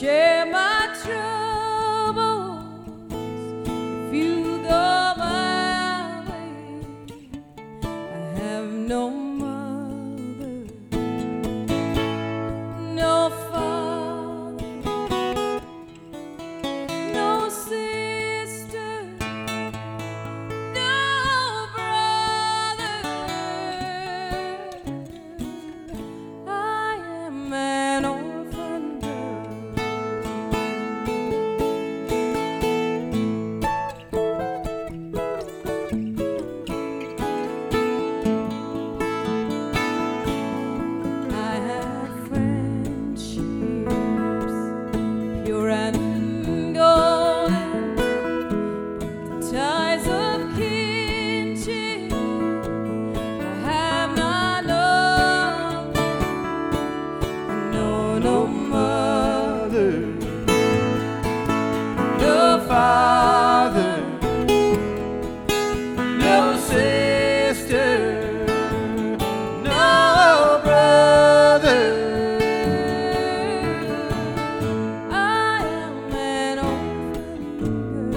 share my troubles if you go my way. I have no mother, no father, no sister, no brother. I am an orphan girl. I have friendships pure and golden, the ties of kinship I have not known. I know no mother, no father, no sister, no brother. I am an orphan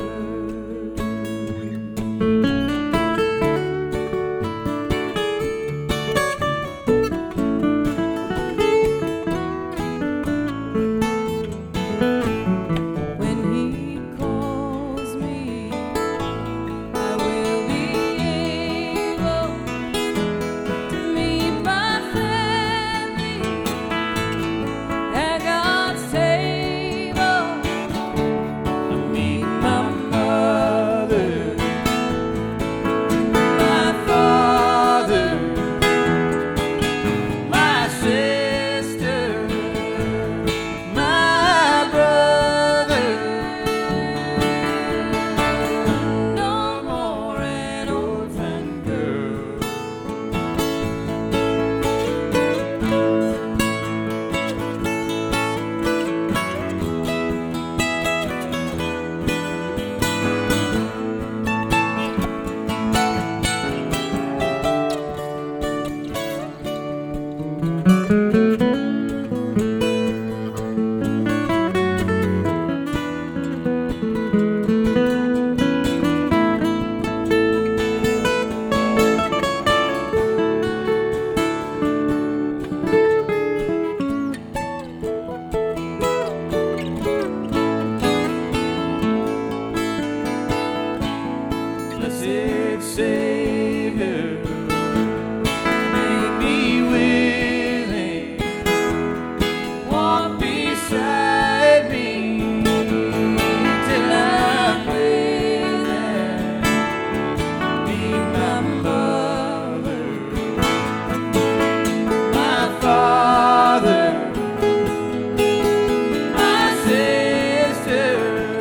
When he calls me, I will be able to meet my family at God's table. I meet my mother, my father, my sister, my brother. No more an orphan girl. Blessed Savior, make me willing, walk beside me till I'm with them. Be my mother, my father, my sister,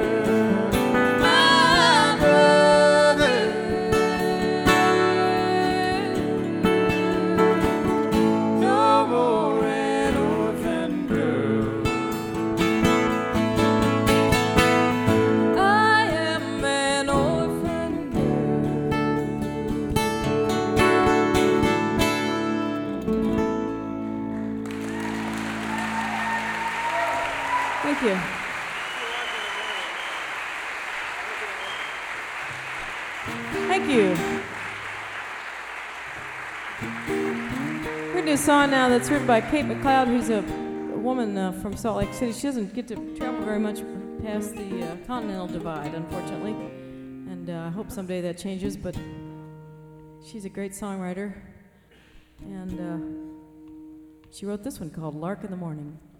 my brother. No more an orphan girl. I am an orphan girl. Thank you. Thank you. We're going to do a song now that's written by Kate McLeod, who's a woman from Salt Lake City. She doesn't get to travel very much past the continental divide, unfortunately. And I hope someday that changes, but she's a great songwriter. And she wrote this one called Lark in the Morning.